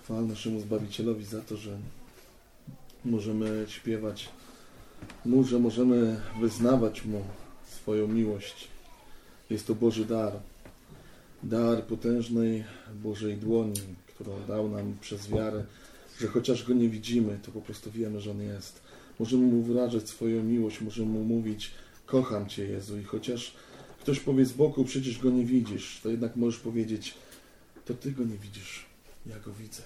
Chwała naszemu Zbawicielowi za to, że możemy śpiewać Mu, że możemy wyznawać Mu swoją miłość. Jest to Boży dar. Dar potężnej Bożej dłoni, którą dał nam przez wiarę, że chociaż Go nie widzimy, to po prostu wiemy, że On jest. Możemy Mu wyrażać swoją miłość, możemy Mu mówić: kocham Cię, Jezu. I chociaż ktoś powie z boku: przecież Go nie widzisz, to jednak możesz powiedzieć: to Ty Go nie widzisz, ja Go widzę.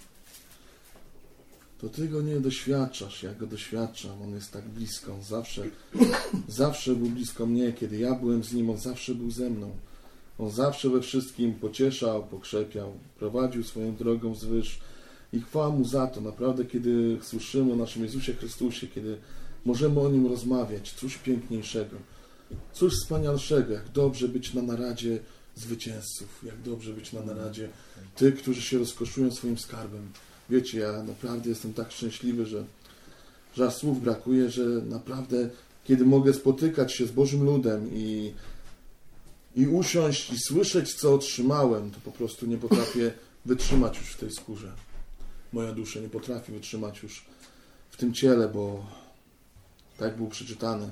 To Ty Go nie doświadczasz, ja Go doświadczam. On jest tak blisko, On zawsze był blisko mnie. Kiedy ja byłem z Nim, On zawsze był ze mną. On zawsze we wszystkim pocieszał, pokrzepiał, prowadził swoją drogą wzwyż. I chwała Mu za to. Naprawdę, kiedy słyszymy o naszym Jezusie Chrystusie, kiedy możemy o Nim rozmawiać, cóż piękniejszego, cóż wspanialszego, jak dobrze być na naradzie zwycięzców, jak dobrze być na naradzie tych, którzy się rozkoszują swoim skarbem. Wiecie, ja naprawdę jestem tak szczęśliwy, że aż słów brakuje, że naprawdę, kiedy mogę spotykać się z Bożym ludem i usiąść i słyszeć, co otrzymałem, to po prostu nie potrafię wytrzymać już w tej skórze. Moja dusza nie potrafi wytrzymać już w tym ciele, bo tak było przeczytane.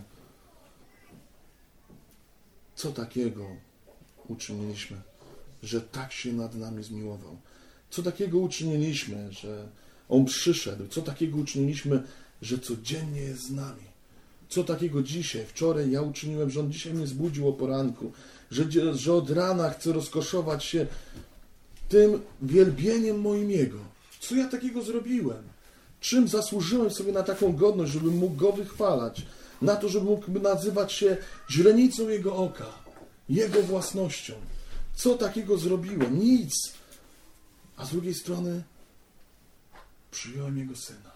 Co takiego uczyniliśmy, że tak się nad nami zmiłował? Co takiego uczyniliśmy, że On przyszedł? Co takiego uczyniliśmy, że codziennie jest z nami? Co takiego dzisiaj, wczoraj ja uczyniłem, że On dzisiaj mnie zbudził o poranku, że od rana chcę rozkoszować się tym wielbieniem moim Jego. Co ja takiego zrobiłem? Czym zasłużyłem sobie na taką godność, żebym mógł Go wychwalać? Na to, żeby mógł nazywać się źrenicą Jego oka, Jego własnością. Co takiego zrobiłem? Nic. A z drugiej strony przyjąłem Jego Syna.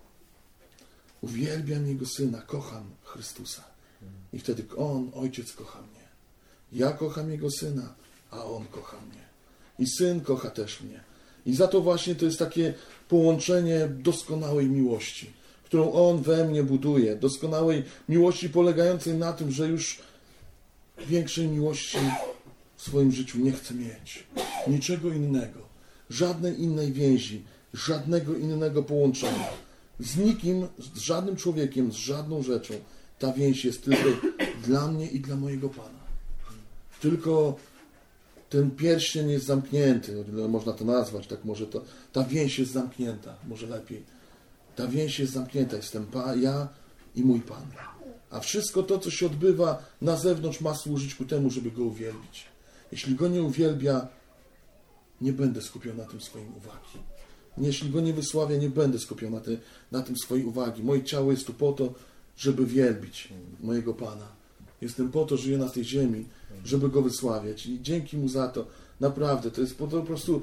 Uwielbiam Jego Syna, kocham Chrystusa. I wtedy On, Ojciec, kocha mnie. Ja kocham Jego Syna, a On kocha mnie. I Syn kocha też mnie. I za to właśnie to jest takie połączenie doskonałej miłości, którą On we mnie buduje. Doskonałej miłości polegającej na tym, że już większej miłości w swoim życiu nie chcę mieć. Niczego innego. Żadnej innej więzi. Żadnego innego połączenia. Z nikim, z żadnym człowiekiem, z żadną rzeczą. Ta więź jest tylko dla mnie i dla mojego Pana. Tylko ten pierścień jest zamknięty, można to nazwać, tak może to. Ta więź jest zamknięta, może lepiej. Ta więź jest zamknięta, jestem ja i mój Pan. A wszystko to, co się odbywa na zewnątrz, ma służyć ku temu, żeby Go uwielbić. Jeśli Go nie uwielbia, nie będę skupiał na tym swojej uwagi. Jeśli Go nie wysławia, nie będę skupiał na tym swojej uwagi. Moje ciało jest tu po to, żeby wielbić mojego Pana. Jestem po to, żyję na tej ziemi, żeby Go wysławiać. I dzięki Mu za to. Naprawdę, to jest po prostu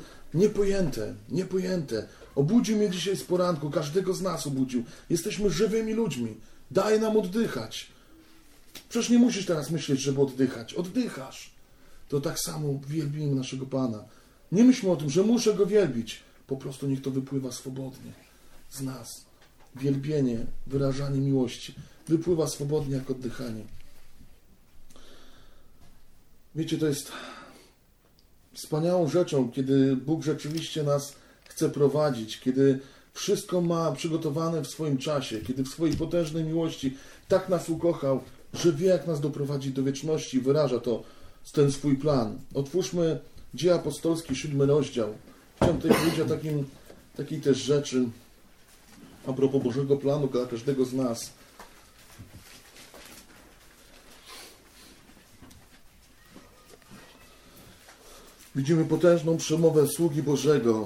niepojęte. Obudził mnie dzisiaj z poranku, każdego z nas obudził. Jesteśmy żywymi ludźmi. Daj nam oddychać. Przecież nie musisz teraz myśleć, żeby oddychać. Oddychasz. To tak samo wielbimy naszego Pana. Nie myślmy o tym, że muszę Go wielbić. Po prostu niech to wypływa swobodnie z nas. Wielbienie, wyrażanie miłości wypływa swobodnie jak oddychanie. Wiecie, to jest wspaniałą rzeczą, kiedy Bóg rzeczywiście nas chce prowadzić, kiedy wszystko ma przygotowane w swoim czasie, kiedy w swojej potężnej miłości tak nas ukochał, że wie, jak nas doprowadzić do wieczności i wyraża to ten swój plan. Otwórzmy Dzieje Apostolskie, 7 rozdział. Chciałem tutaj powiedzieć o takiej też rzeczy a propos Bożego planu dla każdego z nas. Widzimy potężną przemowę sługi Bożego,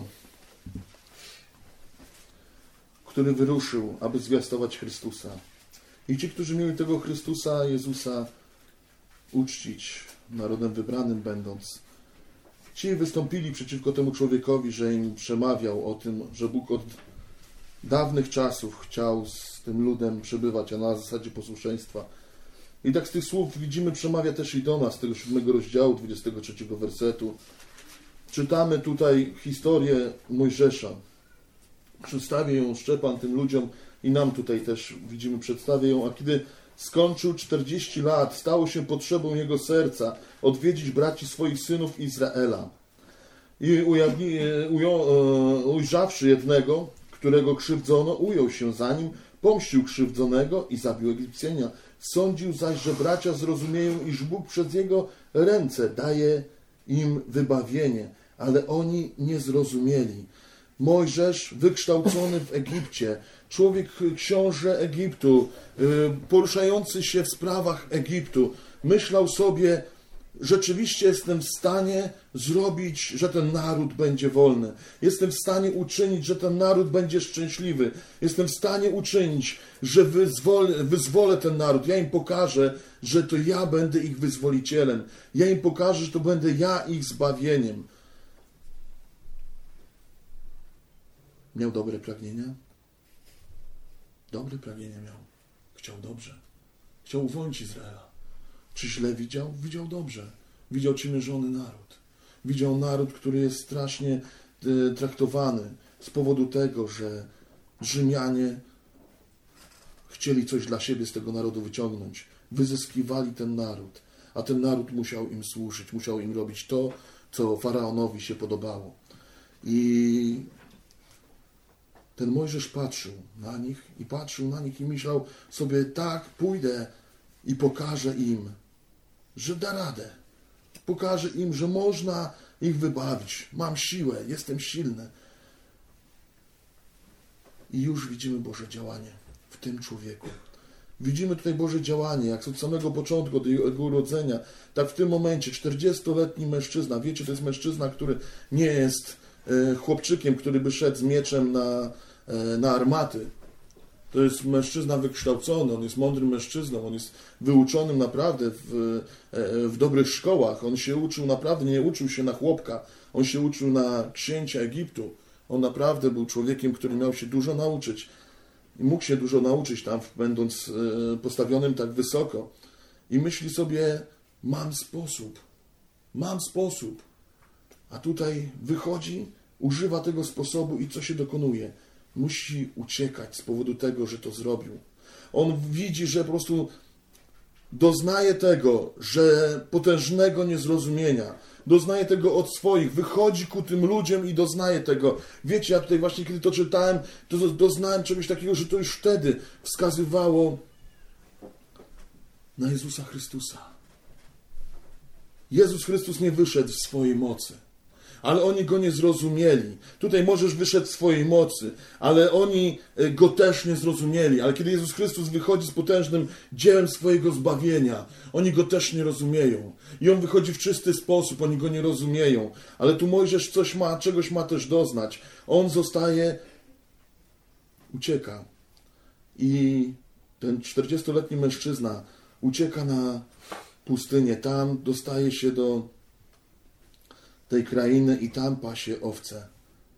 który wyruszył, aby zwiastować Chrystusa. I ci, którzy mieli tego Chrystusa, Jezusa, uczcić, narodem wybranym będąc, ci wystąpili przeciwko temu człowiekowi, że im przemawiał o tym, że Bóg od dawnych czasów chciał z tym ludem przebywać, a na zasadzie posłuszeństwa. I tak z tych słów widzimy, przemawia też i do nas, z tego 7 rozdziału, 23 wersetu. Czytamy tutaj historię Mojżesza. Przedstawię ją Szczepan tym ludziom i nam tutaj też widzimy, przedstawię ją. A kiedy skończył 40 lat, stało się potrzebą jego serca odwiedzić braci swoich synów Izraela. I ujrzawszy jednego, którego krzywdzono, ujął się za nim, pomścił krzywdzonego i zabił Egipcjana. Sądził zaś, że bracia zrozumieją, iż Bóg przez jego ręce daje im wybawienie, ale oni nie zrozumieli. Mojżesz, wykształcony w Egipcie, człowiek, książę Egiptu, poruszający się w sprawach Egiptu, myślał sobie, rzeczywiście jestem w stanie zrobić, że ten naród będzie wolny. Jestem w stanie uczynić, że ten naród będzie szczęśliwy. Jestem w stanie uczynić, że wyzwolę ten naród. Ja im pokażę, że to ja będę ich wyzwolicielem. Ja im pokażę, że to będę ja ich zbawieniem. Miał dobre pragnienia? Dobre pragnienia miał. Chciał dobrze. Chciał uwolnić Izraela. Czy źle widział? Widział dobrze. Widział ciemiężony naród. Widział naród, który jest strasznie traktowany z powodu tego, że Rzymianie chcieli coś dla siebie z tego narodu wyciągnąć. Wyzyskiwali ten naród, a ten naród musiał im służyć, musiał im robić to, co faraonowi się podobało. I ten Mojżesz patrzył na nich i myślał sobie, tak, pójdę i pokażę im, że da radę. Pokażę im, że można ich wybawić. Mam siłę, jestem silny. I już widzimy Boże działanie w tym człowieku. Widzimy tutaj Boże działanie, jak od samego początku, od jego urodzenia, tak w tym momencie 40-letni mężczyzna, wiecie, to jest mężczyzna, który nie jest chłopczykiem, który by szedł z mieczem na armaty. To jest mężczyzna wykształcony, on jest mądrym mężczyzną, on jest wyuczonym naprawdę w dobrych szkołach. On się uczył naprawdę, nie uczył się na chłopka, on się uczył na księcia Egiptu. On naprawdę był człowiekiem, który miał się dużo nauczyć. I mógł się dużo nauczyć tam, będąc postawionym tak wysoko. I myśli sobie, mam sposób. A tutaj wychodzi, używa tego sposobu i co się dokonuje? Musi uciekać z powodu tego, że to zrobił. On widzi, że po prostu doznaje tego, że potężnego niezrozumienia. Doznaje tego od swoich. Wychodzi ku tym ludziom i doznaje tego. Wiecie, ja tutaj właśnie, kiedy to czytałem, to doznałem czegoś takiego, że to już wtedy wskazywało na Jezusa Chrystusa. Jezus Chrystus nie wyszedł w swojej mocy. Ale oni go nie zrozumieli. Tutaj Mojżesz wyszedł w swojej mocy, ale oni go też nie zrozumieli. Ale kiedy Jezus Chrystus wychodzi z potężnym dziełem swojego zbawienia, oni go też nie rozumieją. I on wychodzi w czysty sposób, oni go nie rozumieją. Ale tu Mojżesz czegoś ma też doznać. On ucieka. I ten 40-letni mężczyzna ucieka na pustynię. Tam dostaje się do tej krainy i tam pasie owce.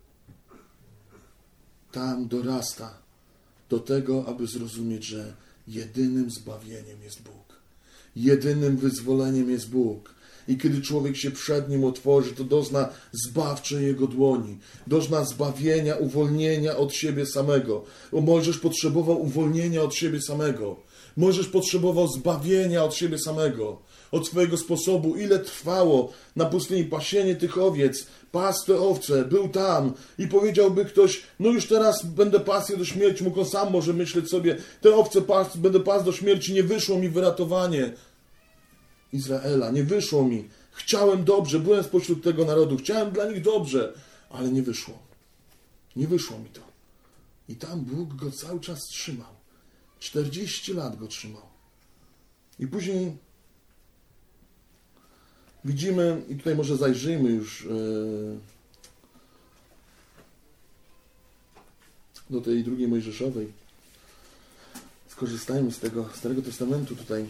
Tam dorasta do tego, aby zrozumieć, że jedynym zbawieniem jest Bóg. Jedynym wyzwoleniem jest Bóg. I kiedy człowiek się przed Nim otworzy, to dozna zbawczej Jego dłoni. Dozna zbawienia, uwolnienia od siebie samego. Mojżesz potrzebował uwolnienia od siebie samego. Mojżesz potrzebował zbawienia od siebie samego. Od swojego sposobu, ile trwało na pustyni pasienie tych owiec, pas te owce, był tam i powiedziałby ktoś, no już teraz będę pasł je do śmierci, mógł on sam może myśleć sobie, te owce będę pasł do śmierci, nie wyszło mi wyratowanie Izraela, nie wyszło mi. Chciałem dobrze, byłem spośród tego narodu, chciałem dla nich dobrze, ale nie wyszło. Nie wyszło mi to. I tam Bóg go cały czas trzymał. 40 lat go trzymał. I później widzimy, i tutaj może zajrzyjmy już do tej drugiej Mojżeszowej. Skorzystajmy z tego Starego Testamentu tutaj.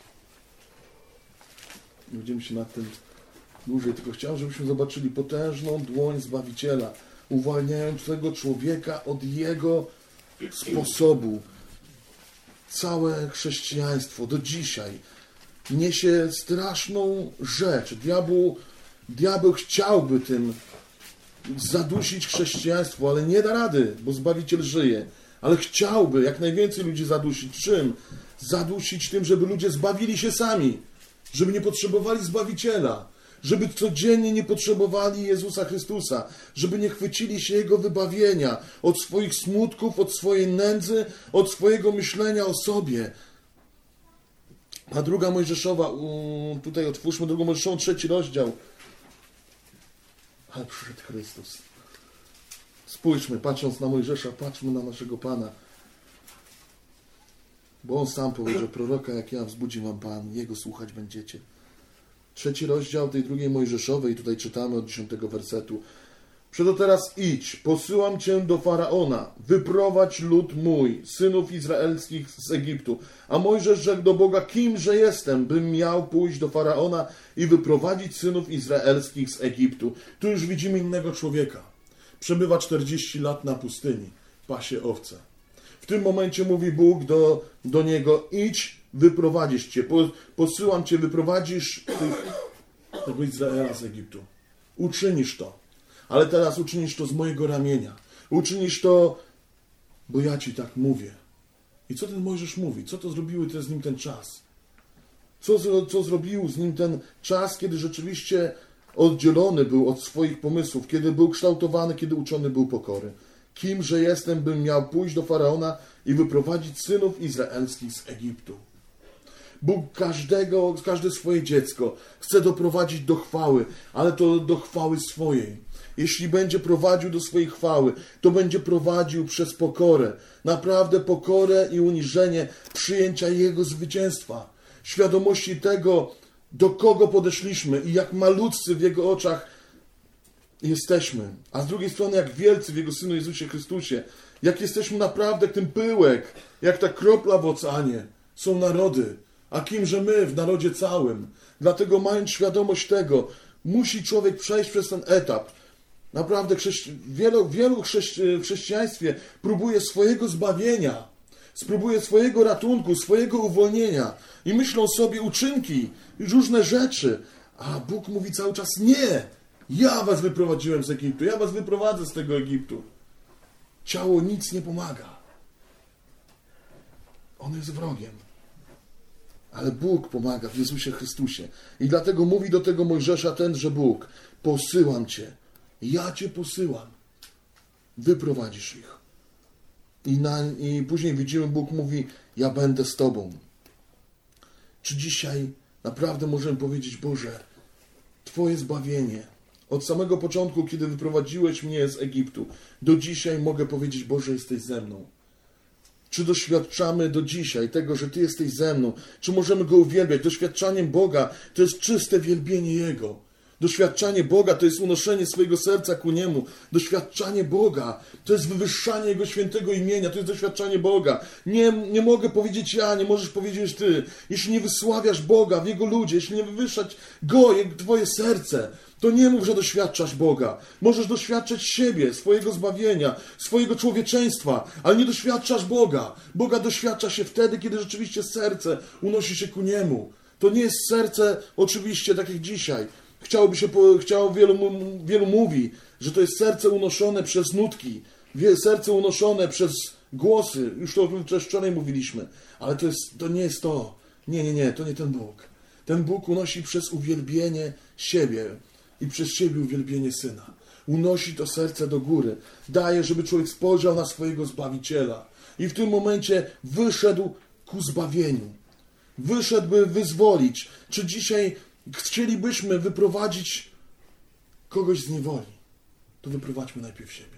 Nie będziemy się nad tym dłużej, tylko chciałem, żebyśmy zobaczyli potężną dłoń Zbawiciela, uwalniającego człowieka od jego sposobu. Całe chrześcijaństwo do dzisiaj niesie straszną rzecz. Diabeł chciałby tym zadusić chrześcijaństwo, ale nie da rady, bo Zbawiciel żyje. Ale chciałby jak najwięcej ludzi zadusić. Czym? Zadusić tym, żeby ludzie zbawili się sami. Żeby nie potrzebowali Zbawiciela. żeby codziennie nie potrzebowali Jezusa Chrystusa, żeby nie chwycili się Jego wybawienia od swoich smutków, od swojej nędzy, od swojego myślenia o sobie. A druga Mojżeszowa, tutaj otwórzmy drugą Mojżeszową, 3 rozdział. Ale przyszedł Chrystus. Spójrzmy, patrząc na Mojżesza, patrzmy na naszego Pana. Bo On sam powiedział, proroka jak ja wzbudzi wam Pan, Jego słuchać będziecie. 3 rozdział tej drugiej Mojżeszowej, tutaj czytamy od 10 wersetu. Przeto teraz idź, posyłam cię do Faraona, wyprowadź lud mój, synów izraelskich z Egiptu. A Mojżesz rzekł do Boga, kimże jestem, bym miał pójść do Faraona i wyprowadzić synów izraelskich z Egiptu. Tu już widzimy innego człowieka. Przebywa 40 lat na pustyni, pasie owce. W tym momencie mówi Bóg do niego, idź, wyprowadzisz cię, posyłam cię, wyprowadzisz tego Izraela z Egiptu. Uczynisz to, ale teraz uczynisz to z mojego ramienia. Uczynisz to, bo ja ci tak mówię. I co ten Mojżesz mówi? Co to zrobiły z nim ten czas? Co zrobił z nim ten czas, kiedy rzeczywiście oddzielony był od swoich pomysłów, kiedy był kształtowany, kiedy uczony był pokory? Kimże jestem, bym miał pójść do Faraona i wyprowadzić synów izraelskich z Egiptu. Bóg każde swoje dziecko chce doprowadzić do chwały, ale to do chwały swojej. Jeśli będzie prowadził do swojej chwały, to będzie prowadził przez pokorę. Naprawdę pokorę i uniżenie przyjęcia Jego zwycięstwa. Świadomości tego, do kogo podeszliśmy i jak malutcy w Jego oczach jesteśmy. A z drugiej strony, jak wielcy w Jego Synu Jezusie Chrystusie. Jak jesteśmy naprawdę jak ten pyłek, jak ta kropla w oceanie. Są narody. A kimże my w narodzie całym? Dlatego mając świadomość tego, musi człowiek przejść przez ten etap. Naprawdę wielu w chrześcijaństwie próbuje swojego zbawienia, spróbuje swojego ratunku, swojego uwolnienia i myślą sobie uczynki, różne rzeczy. A Bóg mówi cały czas nie. Ja was wyprowadziłem z Egiptu, ja was wyprowadzę z tego Egiptu. Ciało nic nie pomaga. On jest wrogiem. Ale Bóg pomaga w Jezusie Chrystusie. I dlatego mówi do tego Mojżesza tenże Bóg, posyłam cię, ja cię posyłam, wyprowadzisz ich. I później widzimy, Bóg mówi, ja będę z tobą. Czy dzisiaj naprawdę możemy powiedzieć, Boże, Twoje zbawienie, od samego początku, kiedy wyprowadziłeś mnie z Egiptu, do dzisiaj mogę powiedzieć, Boże, jesteś ze mną. Czy doświadczamy do dzisiaj tego, że Ty jesteś ze mną? Czy możemy Go uwielbiać? Doświadczaniem Boga to jest czyste wielbienie Jego. Doświadczanie Boga to jest unoszenie swojego serca ku Niemu. Doświadczanie Boga to jest wywyższanie Jego świętego imienia. To jest doświadczanie Boga. Nie mogę powiedzieć ja, nie możesz powiedzieć Ty. Jeśli nie wysławiasz Boga w Jego ludzie, jeśli nie wywyższać Go, Twoje serce, to nie mów, że doświadczasz Boga. Możesz doświadczać siebie, swojego zbawienia, swojego człowieczeństwa, ale nie doświadczasz Boga. Boga doświadcza się wtedy, kiedy rzeczywiście serce unosi się ku Niemu. To nie jest serce oczywiście tak jak dzisiaj. Wielu mówi, że to jest serce unoszone przez nutki, serce unoszone przez głosy. Już to też wczoraj mówiliśmy. Ale to nie jest to. Nie, to nie ten Bóg. Ten Bóg unosi przez uwielbienie siebie i przez siebie uwielbienie Syna. Unosi to serce do góry. Daje, żeby człowiek spojrzał na swojego Zbawiciela. I w tym momencie wyszedł ku zbawieniu. Wyszedł, by wyzwolić. Czy dzisiaj chcielibyśmy wyprowadzić kogoś z niewoli? To wyprowadźmy najpierw siebie.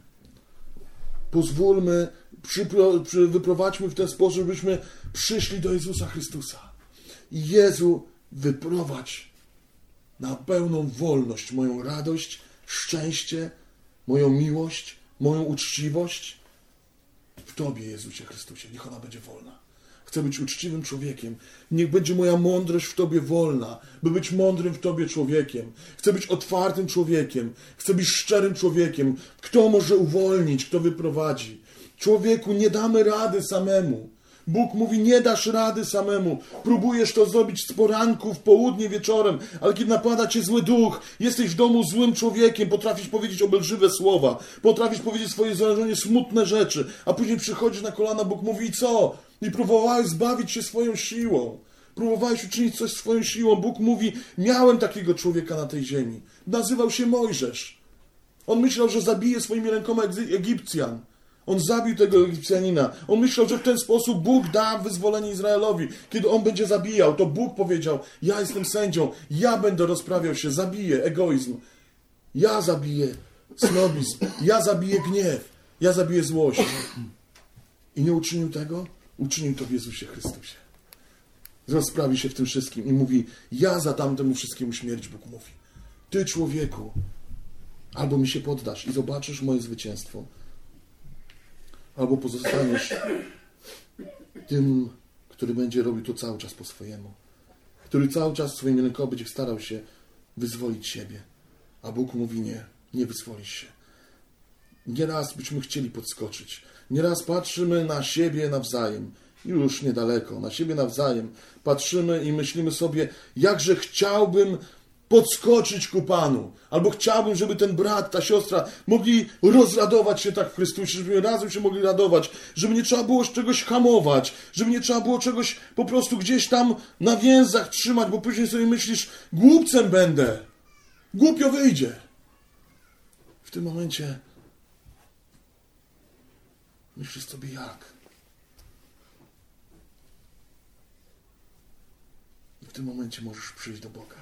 Pozwólmy, wyprowadźmy w ten sposób, byśmy przyszli do Jezusa Chrystusa. I Jezu, wyprowadź na pełną wolność moją radość, szczęście, moją miłość, moją uczciwość w Tobie, Jezusie Chrystusie. Niech ona będzie wolna. Chcę być uczciwym człowiekiem. Niech będzie moja mądrość w Tobie wolna, by być mądrym w Tobie człowiekiem. Chcę być otwartym człowiekiem. Chcę być szczerym człowiekiem. Kto może uwolnić, kto wyprowadzi? Człowieku, nie damy rady samemu. Bóg mówi, nie dasz rady samemu. Próbujesz to zrobić z poranku, w południe, wieczorem, ale kiedy napada cię zły duch, jesteś w domu złym człowiekiem, potrafisz powiedzieć obelżywe słowa, potrafisz powiedzieć swoje zarażenie smutne rzeczy, a później przychodzisz na kolana, Bóg mówi, i co? I próbowałeś zbawić się swoją siłą. próbowałeś uczynić coś swoją siłą. Bóg mówi, miałem takiego człowieka na tej ziemi. Nazywał się Mojżesz. On myślał, że zabije swoimi rękoma Egipcjan. On zabił tego Egipcjanina. On myślał, że w ten sposób Bóg da wyzwolenie Izraelowi. Kiedy on będzie zabijał, to Bóg powiedział, ja jestem sędzią, ja będę rozprawiał się, zabiję egoizm. Ja zabiję snobizm, ja zabiję gniew, ja zabiję złość. I nie uczynił tego? Uczynił to w Jezusie Chrystusie. Rozprawi się w tym wszystkim i mówi, ja zadam temu wszystkiemu śmierć, Bóg mówi. Ty, człowieku, albo mi się poddasz i zobaczysz moje zwycięstwo, albo pozostaniesz tym, który będzie robił to cały czas po swojemu. Który cały czas swoimi rękoma będzie starał się wyzwolić siebie. A Bóg mówi nie, nie wyzwolisz się. Nieraz byśmy chcieli podskoczyć. Nieraz patrzymy na siebie nawzajem. Już niedaleko, na siebie nawzajem. Patrzymy i myślimy sobie, jakże chciałbym podskoczyć ku Panu. Albo chciałbym, żeby ten brat, ta siostra mogli rozradować się tak w Chrystusie, żeby razem się mogli radować, żeby nie trzeba było czegoś hamować, żeby nie trzeba było czegoś po prostu gdzieś tam na więzach trzymać, bo później sobie myślisz, głupcem będę. Głupio wyjdzie. W tym momencie myślisz sobie jak? I w tym momencie możesz przyjść do Boga.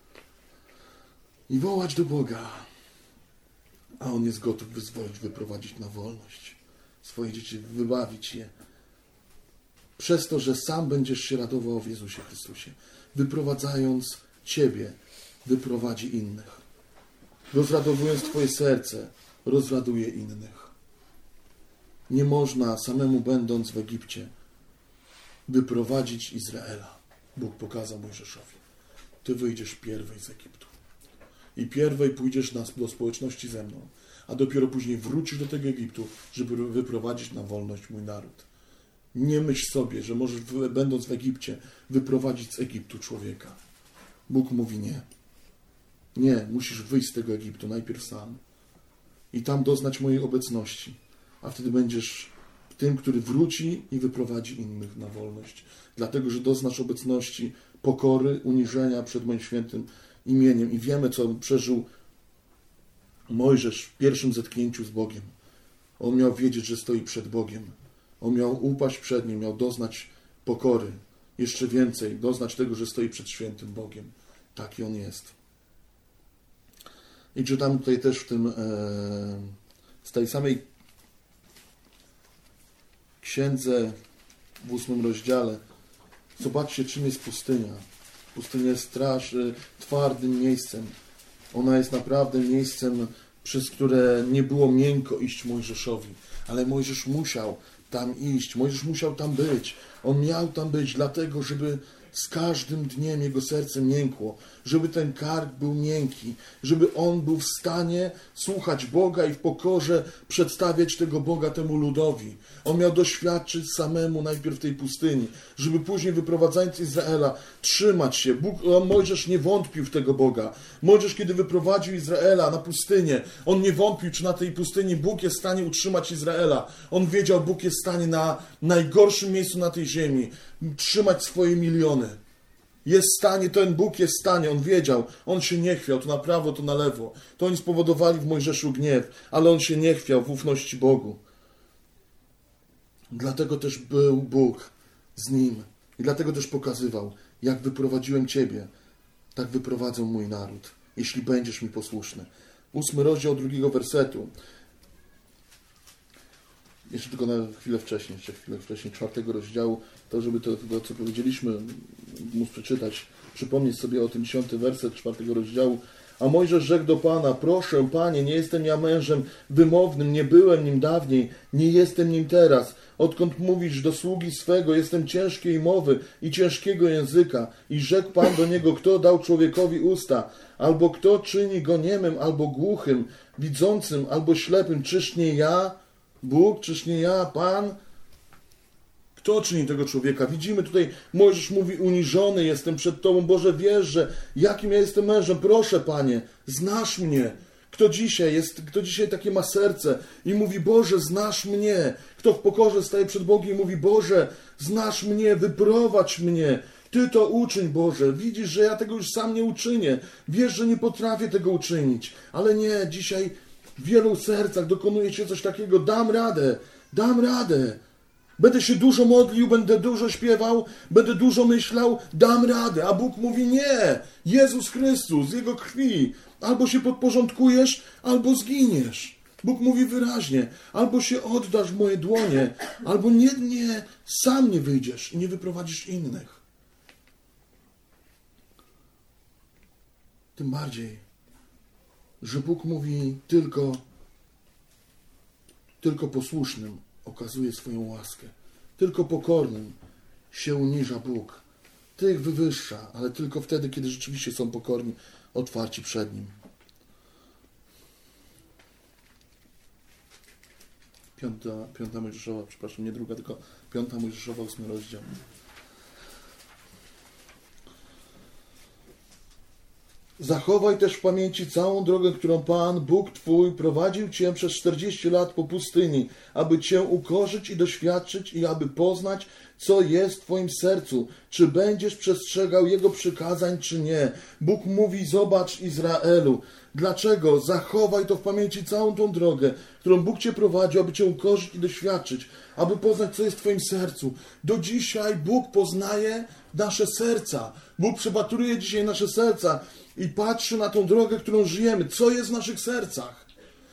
I wołać do Boga. A On jest gotów wyzwolić, wyprowadzić na wolność swoje dzieci, wybawić je. Przez to, że sam będziesz się radował w Jezusie Chrystusie. Wyprowadzając Ciebie, wyprowadzi innych. Rozradowując Twoje serce, rozraduje innych. Nie można samemu będąc w Egipcie wyprowadzić Izraela. Bóg pokazał Mojżeszowi. Ty wyjdziesz pierwej z Egiptu. I pierwej pójdziesz do społeczności ze mną, a dopiero później wrócisz do tego Egiptu, żeby wyprowadzić na wolność mój naród. Nie myśl sobie, że możesz, będąc w Egipcie, wyprowadzić z Egiptu człowieka. Bóg mówi nie. Nie, musisz wyjść z tego Egiptu najpierw sam i tam doznać mojej obecności, a wtedy będziesz tym, który wróci i wyprowadzi innych na wolność. Dlatego, że doznasz obecności, pokory, uniżenia przed moim świętym imieniem. I wiemy, co przeżył Mojżesz w pierwszym zetknięciu z Bogiem. On miał wiedzieć, że stoi przed Bogiem. On miał upaść przed Nim, miał doznać pokory. Jeszcze więcej, doznać tego, że stoi przed świętym Bogiem. Taki On jest. I czytamy tutaj też w tym, z tej samej księdze w 8 rozdziale. Zobaczcie, czym jest pustynia. Pustynia jest twardym miejscem. Ona jest naprawdę miejscem, przez które nie było miękko iść Mojżeszowi. Ale Mojżesz musiał tam iść. Mojżesz musiał tam być. On miał tam być, dlatego, żeby z każdym dniem jego serce miękło, żeby ten kark był miękki, żeby on był w stanie słuchać Boga i w pokorze przedstawiać tego Boga temu ludowi. On miał doświadczyć samemu najpierw tej pustyni, żeby później wyprowadzając Izraela trzymać się. Mojżesz nie wątpił w tego Boga. Mojżesz, kiedy wyprowadził Izraela na pustynię, on nie wątpił, czy na tej pustyni Bóg jest w stanie utrzymać Izraela. On wiedział, Bóg jest w stanie na najgorszym miejscu na tej ziemi trzymać swoje miliony. Jest w stanie, ten Bóg jest w stanie, on wiedział, on się nie chwiał, to na prawo, to na lewo. To oni spowodowali w Mojżeszu gniew, ale on się nie chwiał w ufności Bogu. Dlatego też był Bóg z nim. I dlatego też pokazywał, jak wyprowadziłem Ciebie, tak wyprowadzę mój naród, jeśli będziesz mi posłuszny. 8 rozdział 2 wersetu. Jeszcze tylko na chwilę wcześniej, 4 rozdziału, to żeby to co powiedzieliśmy, móc przeczytać, przypomnieć sobie o tym 10 werset 4 rozdziału. A Mojżesz rzekł do Pana, proszę, Panie, nie jestem ja mężem wymownym, nie byłem nim dawniej, nie jestem nim teraz. Odkąd mówisz do sługi swego, jestem ciężkiej mowy i ciężkiego języka. I rzekł Pan do niego, kto dał człowiekowi usta, albo kto czyni go niemym, albo głuchym, widzącym, albo ślepym, czyż nie ja, Bóg, czyż nie ja, Pan? Kto czyni tego człowieka? Widzimy tutaj, Mojżesz mówi, uniżony jestem przed Tobą. Boże, wiesz, że jakim ja jestem mężem. Proszę, Panie, znasz mnie. Kto dzisiaj takie ma serce i mówi, Boże, znasz mnie. Kto w pokorze staje przed Bogiem i mówi, Boże, znasz mnie, wyprowadź mnie. Ty to uczyń, Boże. Widzisz, że ja tego już sam nie uczynię. Wiesz, że nie potrafię tego uczynić. Ale nie, dzisiaj w wielu sercach dokonuje się coś takiego. Dam radę. Dam radę. Będę się dużo modlił, będę dużo śpiewał, będę dużo myślał, dam radę. A Bóg mówi nie. Jezus Chrystus, Jego krwi. Albo się podporządkujesz, albo zginiesz. Bóg mówi wyraźnie, albo się oddasz w moje dłonie, albo nie, sam nie wyjdziesz i nie wyprowadzisz innych. Tym bardziej, że Bóg mówi tylko posłusznym okazuje swoją łaskę. Tylko pokornym się uniża Bóg. Tych wywyższa, ale tylko wtedy, kiedy rzeczywiście są pokorni, otwarci przed Nim. Piąta Mojżeszowa, przepraszam, nie druga, tylko 5 Mojżeszowa, 8 rozdział. Zachowaj też w pamięci całą drogę, którą Pan, Bóg Twój, prowadził Cię przez 40 lat po pustyni, aby Cię ukorzyć i doświadczyć i aby poznać, co jest w Twoim sercu, czy będziesz przestrzegał Jego przykazań, czy nie. Bóg mówi, zobacz Izraelu. Dlaczego? Zachowaj to w pamięci całą tą drogę, którą Bóg Cię prowadził, aby Cię ukorzyć i doświadczyć, aby poznać, co jest w Twoim sercu. Do dzisiaj Bóg poznaje nasze serca. Bóg przepatruje dzisiaj nasze serca i patrzy na tą drogę, którą żyjemy. Co jest w naszych sercach?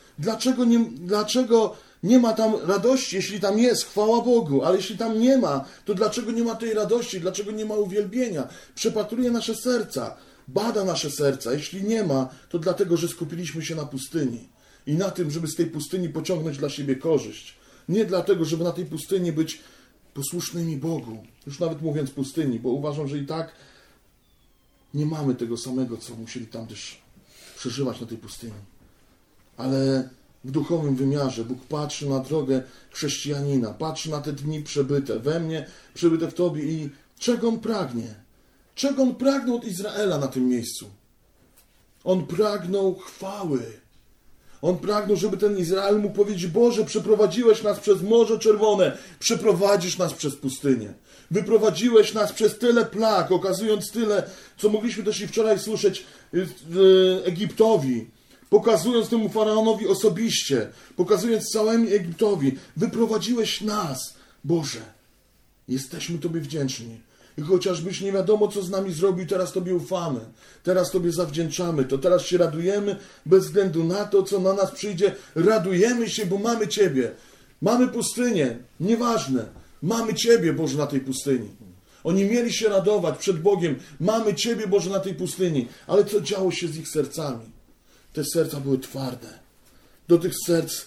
Dlaczego nie ma tam radości? Jeśli tam jest, chwała Bogu, ale jeśli tam nie ma, to dlaczego nie ma tej radości? Dlaczego nie ma uwielbienia? Przepatruje nasze serca, bada nasze serca. Jeśli nie ma, to dlatego, że skupiliśmy się na pustyni i na tym, żeby z tej pustyni pociągnąć dla siebie korzyść. Nie dlatego, żeby na tej pustyni być posłusznymi Bogu. Już nawet mówiąc pustyni, bo uważam, że i tak nie mamy tego samego, co musieli tam też przeżywać na tej pustyni. Ale w duchowym wymiarze Bóg patrzy na drogę chrześcijanina, patrzy na te dni przebyte we mnie, przebyte w Tobie i czego On pragnie? Czego On pragnął od Izraela na tym miejscu? On pragnął chwały. On pragnął, żeby ten Izrael mógł powiedzieć, Boże, przeprowadziłeś nas przez Morze Czerwone, przeprowadzisz nas przez pustynię. Wyprowadziłeś nas przez tyle plag, okazując tyle, co mogliśmy też i wczoraj słyszeć Egiptowi, pokazując temu faraonowi osobiście, pokazując całemu Egiptowi, wyprowadziłeś nas, Boże. Jesteśmy Tobie wdzięczni. I chociażbyś nie wiadomo, co z nami zrobił, teraz Tobie ufamy. Teraz Tobie zawdzięczamy to. Teraz się radujemy bez względu na to, co na nas przyjdzie. Radujemy się, bo mamy Ciebie. Mamy pustynię. Nieważne. Mamy Ciebie, Boże, na tej pustyni. Oni mieli się radować przed Bogiem. Mamy Ciebie, Boże, na tej pustyni. Ale co działo się z ich sercami? Te serca były twarde. Do tych serc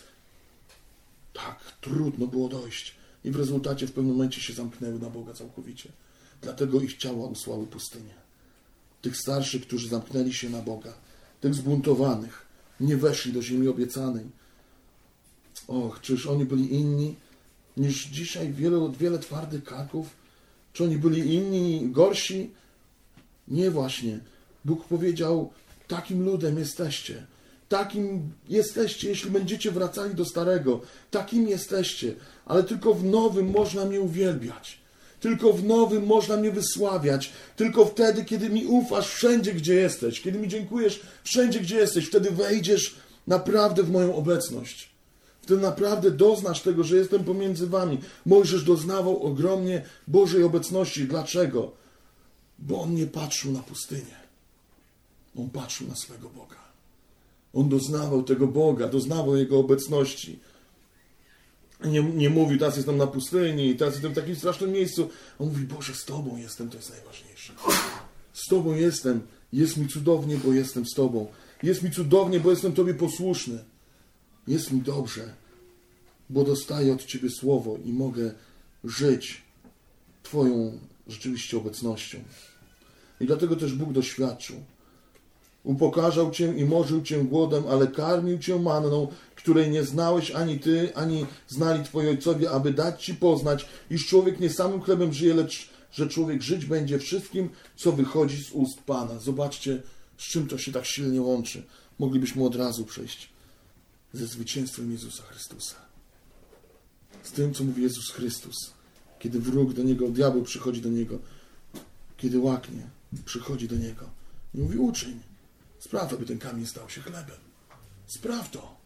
tak trudno było dojść. I w rezultacie w pewnym momencie się zamknęły na Boga całkowicie. Dlatego ich ciała usłały pustynię. Tych starszych, którzy zamknęli się na Boga, tych zbuntowanych, nie weszli do ziemi obiecanej. Och, czyż oni byli inni niż dzisiaj wiele twardych karków? Czy oni byli inni, gorsi? Nie właśnie. Bóg powiedział, takim ludem jesteście. Takim jesteście, jeśli będziecie wracali do starego. Takim jesteście. Ale tylko w nowym można mnie uwielbiać. Tylko w nowym można mnie wysławiać. Tylko wtedy, kiedy mi ufasz wszędzie, gdzie jesteś. Kiedy mi dziękujesz wszędzie, gdzie jesteś. Wtedy wejdziesz naprawdę w moją obecność. Wtedy naprawdę doznasz tego, że jestem pomiędzy wami. Mojżesz doznawał ogromnie Bożej obecności. Dlaczego? Bo on nie patrzył na pustynię. On patrzył na swego Boga. On doznawał tego Boga, doznawał Jego obecności. Nie mówił, teraz jestem na pustyni, teraz jestem w takim strasznym miejscu. On mówi, Boże, z Tobą jestem, to jest najważniejsze. Z Tobą jestem, jest mi cudownie, bo jestem z Tobą. Jest mi cudownie, bo jestem Tobie posłuszny. Jest mi dobrze, bo dostaję od Ciebie słowo i mogę żyć Twoją rzeczywiście obecnością. I dlatego też Bóg doświadczył. Upokarzał Cię i morzył Cię głodem, ale karmił Cię manną, której nie znałeś ani Ty, ani znali Twoi ojcowie, aby dać Ci poznać, iż człowiek nie samym chlebem żyje, lecz że człowiek żyć będzie wszystkim, co wychodzi z ust Pana. Zobaczcie, z czym to się tak silnie łączy. Moglibyśmy od razu przejść ze zwycięstwem Jezusa Chrystusa. Z tym, co mówi Jezus Chrystus. Kiedy wróg do Niego, diabeł przychodzi do Niego, kiedy łaknie, przychodzi do niego i mówi: uczyń, spraw, aby ten kamień stał się chlebem. Spraw to.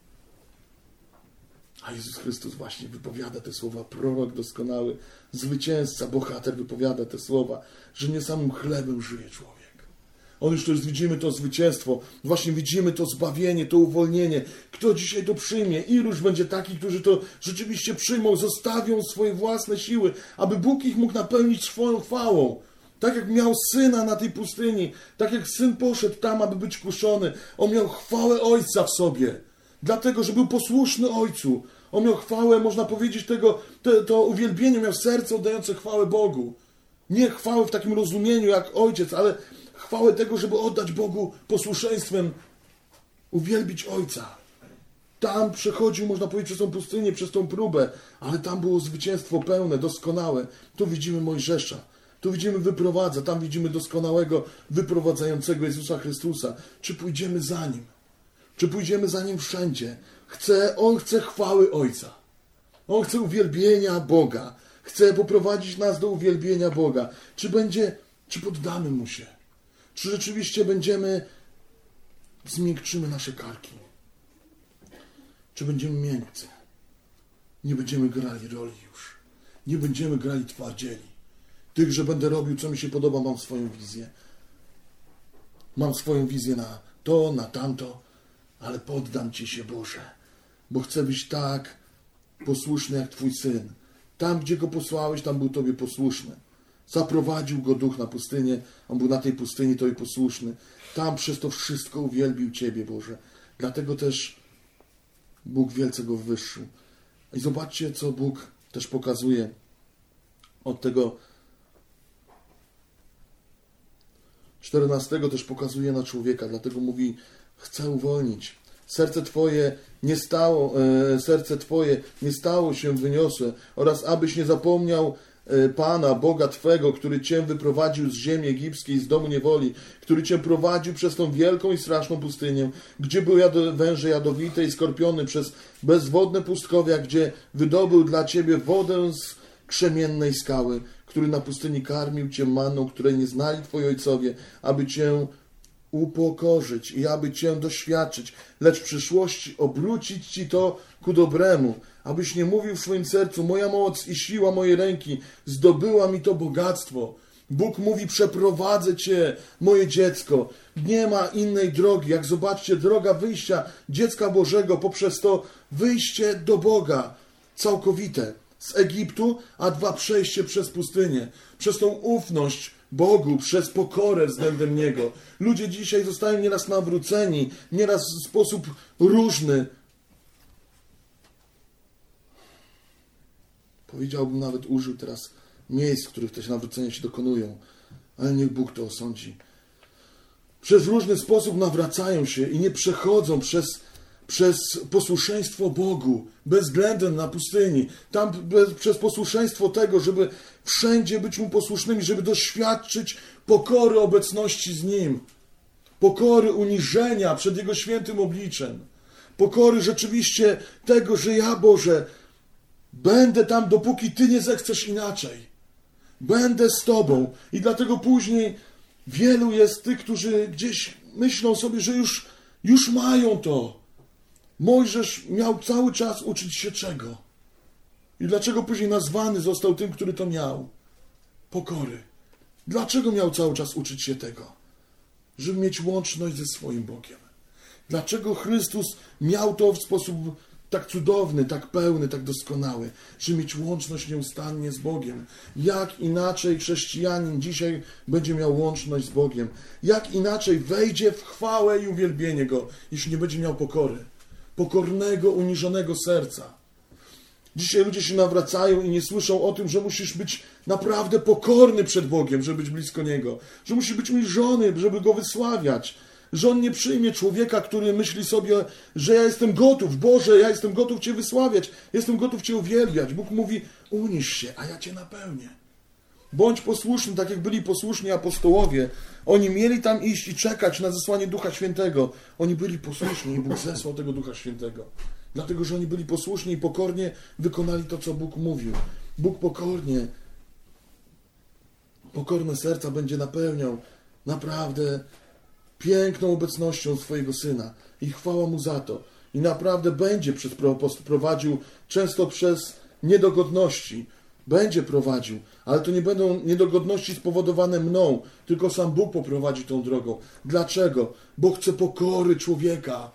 A Jezus Chrystus właśnie wypowiada te słowa, prorok doskonały, zwycięzca, bohater wypowiada te słowa, że nie samym chlebem żyje człowiek. On już też widzimy to zwycięstwo, właśnie widzimy to zbawienie, to uwolnienie. Kto dzisiaj to przyjmie? Iluż będzie takich, którzy to rzeczywiście przyjmą, zostawią swoje własne siły, aby Bóg ich mógł napełnić swoją chwałą. Tak jak miał syna na tej pustyni, tak jak syn poszedł tam, aby być kuszony, on miał chwałę Ojca w sobie. Dlatego, że był posłuszny Ojcu. On miał chwałę, można powiedzieć, to uwielbienie, miał serce oddające chwałę Bogu. Nie chwałę w takim rozumieniu jak Ojciec, ale chwałę tego, żeby oddać Bogu posłuszeństwem, uwielbić Ojca. Tam przechodził, można powiedzieć, przez tą pustynię, przez tą próbę, ale tam było zwycięstwo pełne, doskonałe. Tu widzimy Mojżesza, tu widzimy wyprowadza, tam widzimy doskonałego, wyprowadzającego Jezusa Chrystusa. Czy pójdziemy za Nim? Czy pójdziemy za Nim wszędzie? On chce chwały Ojca. On chce uwielbienia Boga. Chce poprowadzić nas do uwielbienia Boga. Czy poddamy Mu się? Czy rzeczywiście zmiękczymy nasze karki? Czy będziemy miękcy? Nie będziemy grali roli już. Nie będziemy grali twardzieli. Tych, że będę robił, co mi się podoba, mam swoją wizję. Mam swoją wizję na to, na tamto, ale poddam Ci się, Boże, bo chcę być tak posłuszny jak Twój Syn. Tam, gdzie Go posłałeś, tam był Tobie posłuszny. Zaprowadził Go Duch na pustynię, On był na tej pustyni Tobie posłuszny. Tam przez to wszystko uwielbił Ciebie, Boże. Dlatego też Bóg wielce Go wywyższył. I zobaczcie, co Bóg też pokazuje od tego 14 też pokazuje na człowieka, dlatego mówi: chcę uwolnić. Serce Twoje nie stało się wyniosłe oraz abyś nie zapomniał Pana, Boga Twego, który Cię wyprowadził z ziemi egipskiej, z domu niewoli, który Cię prowadził przez tą wielką i straszną pustynię, gdzie były węże jadowite i skorpiony, przez bezwodne pustkowia, gdzie wydobył dla Ciebie wodę z krzemiennej skały, który na pustyni karmił Cię manną, której nie znali Twoi ojcowie, aby Cię upokorzyć i aby Cię doświadczyć, lecz w przyszłości obrócić Ci to ku dobremu, abyś nie mówił w swoim sercu: moja moc i siła mojej ręki zdobyła mi to bogactwo. Bóg mówi: przeprowadzę Cię, moje dziecko. Nie ma innej drogi, jak zobaczcie, droga wyjścia dziecka Bożego poprzez to wyjście do Boga całkowite z Egiptu, a dwa, przejście przez pustynię, przez tą ufność Bogu, przez pokorę względem Niego. Ludzie dzisiaj zostają nieraz nawróceni, nieraz w sposób różny. Powiedziałbym, nawet użył teraz miejsc, w których te nawrócenia się dokonują, ale niech Bóg to osądzi. Przez różny sposób nawracają się i nie przechodzą przez posłuszeństwo Bogu, bezwzględne na pustyni, przez posłuszeństwo tego, żeby wszędzie być Mu posłusznymi, żeby doświadczyć pokory obecności z Nim, pokory uniżenia przed Jego świętym obliczem, pokory rzeczywiście tego, że ja, Boże, będę tam, dopóki Ty nie zechcesz inaczej. Będę z Tobą. I dlatego później wielu jest tych, którzy gdzieś myślą sobie, że już mają to. Mojżesz miał cały czas uczyć się czego? I dlaczego później nazwany został tym, który to miał? Pokory. Dlaczego miał cały czas uczyć się tego? Żeby mieć łączność ze swoim Bogiem. Dlaczego Chrystus miał to w sposób tak cudowny, tak pełny, tak doskonały, żeby mieć łączność nieustannie z Bogiem? Jak inaczej chrześcijanin dzisiaj będzie miał łączność z Bogiem? Jak inaczej wejdzie w chwałę i uwielbienie Go, jeśli nie będzie miał pokory? Pokornego, uniżonego serca. Dzisiaj ludzie się nawracają i nie słyszą o tym, że musisz być naprawdę pokorny przed Bogiem, żeby być blisko Niego. Że musisz być uniżony, żeby Go wysławiać. Że On nie przyjmie człowieka, który myśli sobie, że ja jestem gotów, Boże, ja jestem gotów Cię wysławiać, jestem gotów Cię uwielbiać. Bóg mówi: uniż się, a ja Cię napełnię. Bądź posłuszny, tak jak byli posłuszni apostołowie. Oni mieli tam iść i czekać na zesłanie Ducha Świętego. Oni byli posłuszni i Bóg zesłał tego Ducha Świętego. Dlatego, że oni byli posłuszni i pokornie wykonali to, co Bóg mówił. Bóg pokornie pokorne serca będzie napełniał naprawdę piękną obecnością swojego Syna. I chwała Mu za to. I naprawdę będzie prowadził, często przez niedogodności, będzie prowadził, ale to nie będą niedogodności spowodowane mną, tylko sam Bóg poprowadzi tą drogą. Dlaczego? Bo chce pokory człowieka.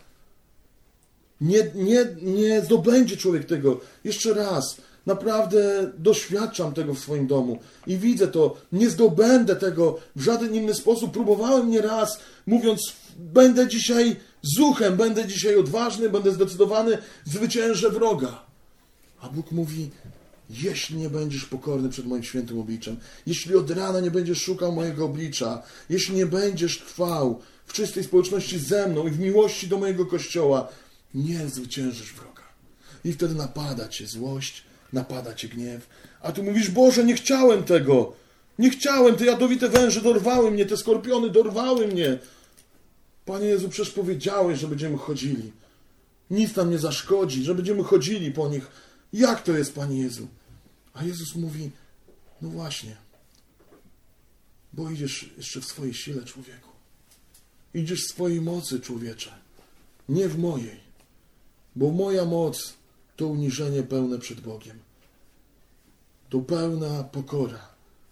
Nie zdobędzie człowiek tego. Jeszcze raz, naprawdę doświadczam tego w swoim domu i widzę to. Nie zdobędę tego w żaden inny sposób. Próbowałem nieraz, mówiąc, będę dzisiaj zuchem, będę dzisiaj odważny, będę zdecydowany, zwyciężę wroga. A Bóg mówi, jeśli nie będziesz pokorny przed moim świętym obliczem, jeśli od rana nie będziesz szukał mojego oblicza, jeśli nie będziesz trwał w czystej społeczności ze mną i w miłości do mojego Kościoła, nie zwyciężysz wroga. I wtedy napada cię złość, napada cię gniew. A ty mówisz, Boże, nie chciałem tego. Nie chciałem, te jadowite węże dorwały mnie, te skorpiony dorwały mnie. Panie Jezu, przecież powiedziałeś, że będziemy chodzili. Nic nam nie zaszkodzi, że będziemy chodzili po nich. Jak to jest, Panie Jezu? A Jezus mówi, no właśnie, bo idziesz jeszcze w swojej sile, człowieku. Idziesz w swojej mocy, człowiecze. Nie w mojej. Bo moja moc to uniżenie pełne przed Bogiem. To pełna pokora.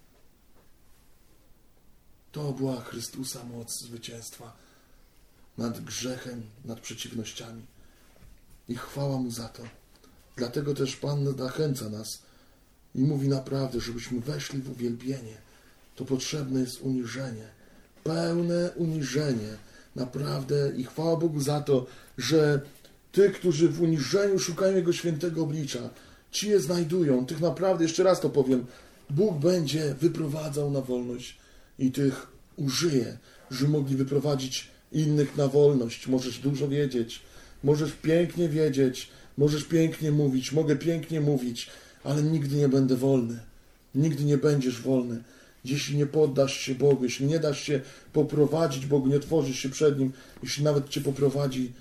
To była Chrystusa moc zwycięstwa nad grzechem, nad przeciwnościami. I chwała Mu za to. Dlatego też Pan zachęca nas i mówi naprawdę, żebyśmy weszli w uwielbienie. To potrzebne jest uniżenie. Pełne uniżenie. Naprawdę. I chwała Bogu za to, że tych, którzy w uniżeniu szukają Jego świętego oblicza, ci je znajdują. Tych naprawdę, jeszcze raz to powiem, Bóg będzie wyprowadzał na wolność i tych użyje, że mogli wyprowadzić innych na wolność. Możesz dużo wiedzieć, możesz pięknie wiedzieć, możesz pięknie mówić, mogę pięknie mówić, ale nigdy nie będę wolny. Nigdy nie będziesz wolny. Jeśli nie poddasz się Bogu, jeśli nie dasz się poprowadzić Bogu, nie otworzysz się przed Nim, jeśli nawet Cię poprowadzi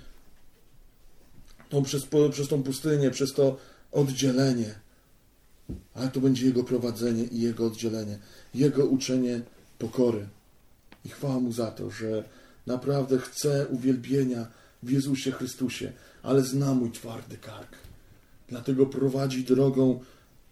przez tą pustynię, przez to oddzielenie, ale to będzie Jego prowadzenie i Jego oddzielenie, Jego uczenie pokory. I chwała Mu za to, że naprawdę chce uwielbienia w Jezusie Chrystusie, ale zna mój twardy kark. Dlatego prowadzi drogą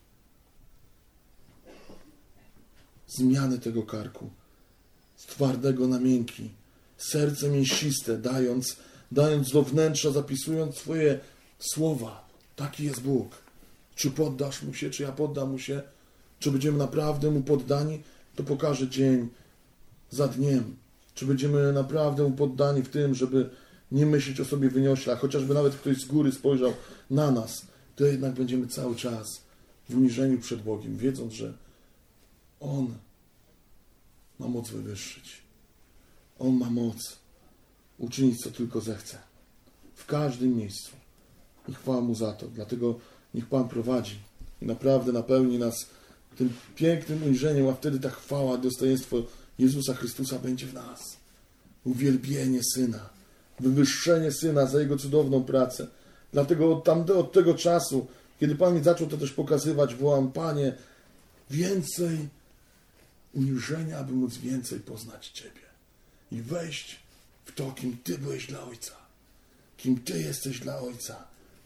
zmiany tego karku. Z twardego na miękki. Serce mięsiste, dając do wnętrza, zapisując swoje słowa. Taki jest Bóg. Czy poddasz Mu się, czy ja poddam Mu się, czy będziemy naprawdę Mu poddani, to pokaże dzień za dniem. Czy będziemy naprawdę Mu poddani w tym, żeby nie myśleć o sobie wyniośle, a chociażby nawet ktoś z góry spojrzał na nas, to jednak będziemy cały czas w uniżeniu przed Bogiem, wiedząc, że On ma moc wywyższyć. On ma moc uczynić, co tylko zechce. W każdym miejscu. I chwała Mu za to. Dlatego niech Pan prowadzi i naprawdę napełni nas tym pięknym uniżeniem, a wtedy ta chwała, dostojeństwo Jezusa Chrystusa będzie w nas. Uwielbienie Syna. Wywyższenie Syna za Jego cudowną pracę. Dlatego od tego czasu, kiedy Pan mi zaczął to też pokazywać, wołam, Panie, więcej uniżenia, aby móc więcej poznać Ciebie. I wejść w to, kim Ty byłeś dla Ojca. Kim Ty jesteś dla Ojca.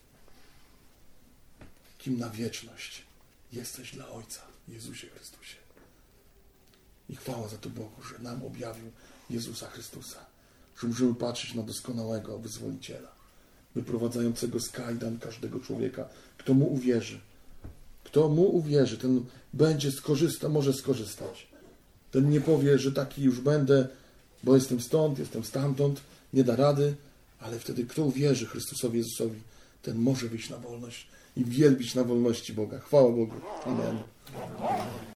Kim na wieczność jesteś dla Ojca, Jezusie Chrystusie. I chwała za to Bogu, że nam objawił Jezusa Chrystusa. Że możemy patrzeć na doskonałego Wyzwoliciela, wyprowadzającego z kajdan każdego człowieka. Kto Mu uwierzy, ten może skorzystać. Ten nie powie, że taki już będę, bo jestem stąd, jestem stamtąd, nie da rady, ale wtedy kto uwierzy Chrystusowi Jezusowi, ten może wyjść na wolność i wielbić na wolności Boga. Chwała Bogu. Amen.